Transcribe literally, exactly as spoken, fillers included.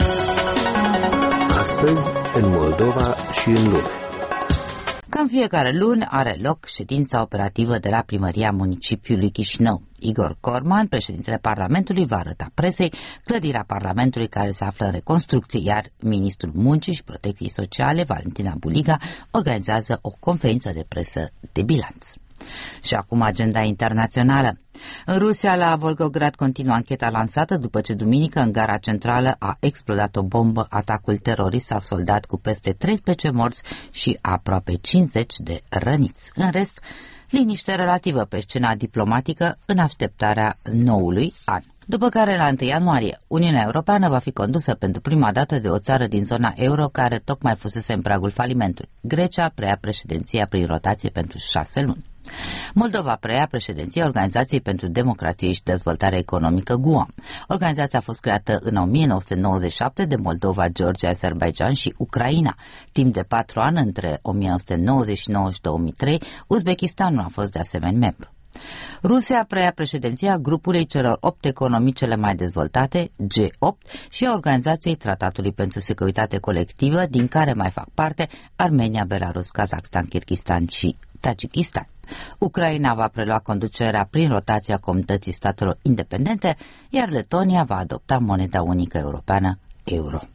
Astăzi, în Moldova și în lume. Ca în fiecare luni are loc ședința operativă de la primăria municipiului Chișinău. Igor Corman, președintele Parlamentului, va arăta presei clădirea Parlamentului care se află în reconstrucție, iar ministrul Muncii și Protecției Sociale, Valentina Buliga, organizează o conferință de presă de bilanț. Și acum agenda internațională. În Rusia, la Volgograd, continuă ancheta lansată după ce duminică în gara centrală a explodat o bombă. Atacul terorist s-a soldat cu peste treisprezece morți și aproape cincizeci de răniți. În rest, liniște relativă pe scena diplomatică în așteptarea noului an. După care, la întâi ianuarie, Uniunea Europeană va fi condusă pentru prima dată de o țară din zona euro care tocmai fusese în pragul falimentului. Grecia preia președinția prin rotație pentru șase luni. Moldova preia președinția Organizației pentru Democrație și Dezvoltare Economică G U A M. Organizația a fost creată în o mie nouă sute nouăzeci și șapte de Moldova, Georgia, Azerbaijan și Ucraina. Timp de patru ani, între o mie nouă sute nouăzeci și nouă și două mii trei, Uzbekistanul a fost de asemenea membru. Rusia preia președinția grupului celor opt economii cele mai dezvoltate, G opt, și a Organizației Tratatului pentru Securitate Colectivă, din care mai fac parte Armenia, Belarus, Kazakhstan, Kirghistan și Tajikistan. Ucraina va prelua conducerea prin rotația Comunității Statelor Independente, iar Letonia va adopta moneda unică europeană, euro.